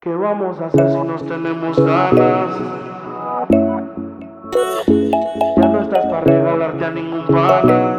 ¿Qué vamos a hacer si nos tenemos ganas? Ya no estás para regalarte a ningún pana.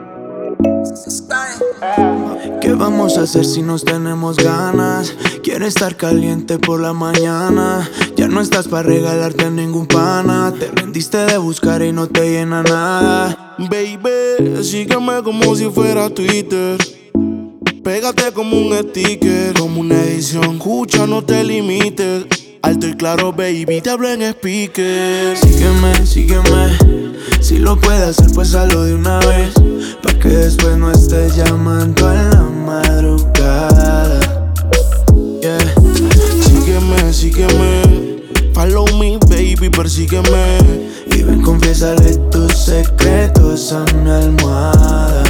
¿Qué vamos a hacer si nos tenemos ganas? Quiero estar caliente por la mañana. Ya no estás para regalarte a ningún pana. Te rendiste de buscar y no te llena nada. Baby, sígueme como si fuera Twitter. Pégate como un sticker, como una edición. Escucha, no te limites. Alto y claro, baby, te hablo en speaker. Sígueme, sígueme. Si lo puedes hacer, pues hazlo de una vez, pa' que después no estés llamando a la madrugada. Yeah. Sígueme, sígueme. Follow me, baby, persígueme. Y ven, confiésale tus secretos a mi almohada.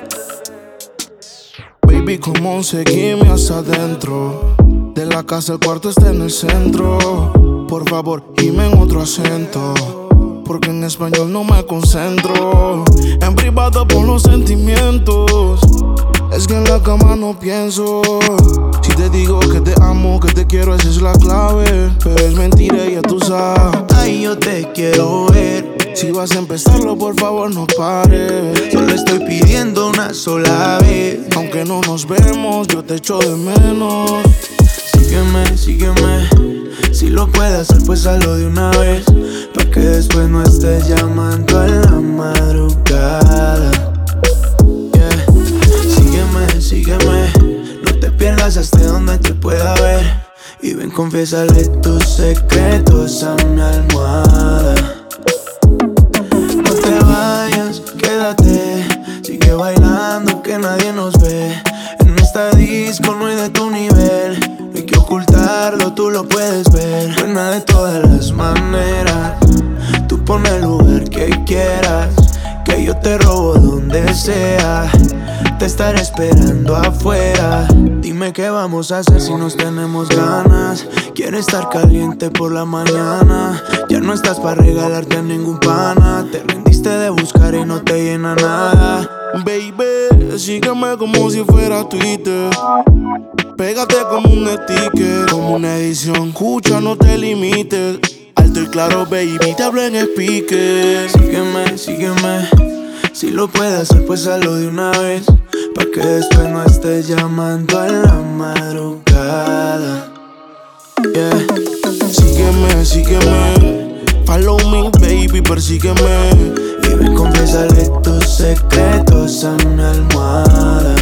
Baby, como seguime hasta adentro. De la casa el cuarto está en el centro. Por favor, dime en otro acento, porque en español no me concentro. En privado por los sentimientos, es que en la cama no pienso. Si te digo que te amo, que te quiero, esa es la clave. Pero es mentira, ya tú sabes. Ay, yo te quiero ver. Si vas a empezarlo, por favor no pares. Solo estoy pidiendo una sola vez. Aunque no nos vemos, yo te echo de menos. Sígueme, sígueme. Si lo puedes hacer, pues hazlo de una vez, pa' que después no estés llamando a la madrugada. Yeah. Sígueme, sígueme. No te pierdas hasta donde te pueda ver. Y ven, confiésale tus secretos a mi almohada. No te vayas, quédate. Sigue bailando que nadie nos ve. En esta disco no hay de tu nivel. No hay que ocultarlo, tú lo puedes ver. Buena de todas las maneras. Tú pon el lugar que quieras, que yo te robo donde sea. Te estaré esperando afuera. Dime qué vamos a hacer si nos tenemos ganas. Quiero estar caliente por la mañana. Ya no estás para regalarte a ningún pana. Te rendiste de buscar y no te llena nada. Baby, sígueme como si fuera Twitter. Pégate como un sticker, como una edición. Escucha, no te limites. Alto y claro, baby, te hablo en speaker. Sígueme, sígueme. Si lo puedes hacer, pues hazlo de una vez, pa' que después no estés llamando a la madrugada. Yeah. Sígueme, sígueme. Follow me, baby, persígueme. Y ven, confiésale tus secretos a mi almohada.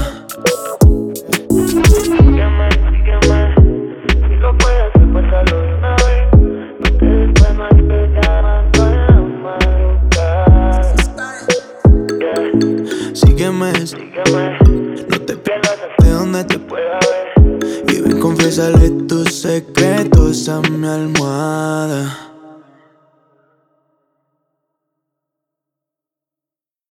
Sígueme, sígueme. Si lo puedes hacer, pues hazlo de una vez, pa' que después no estés llamando a la madrugada. Sígueme, Sígueme, no te pierdas de donde te pueda ver. y ven, confiésale tus secretos a mi almohada.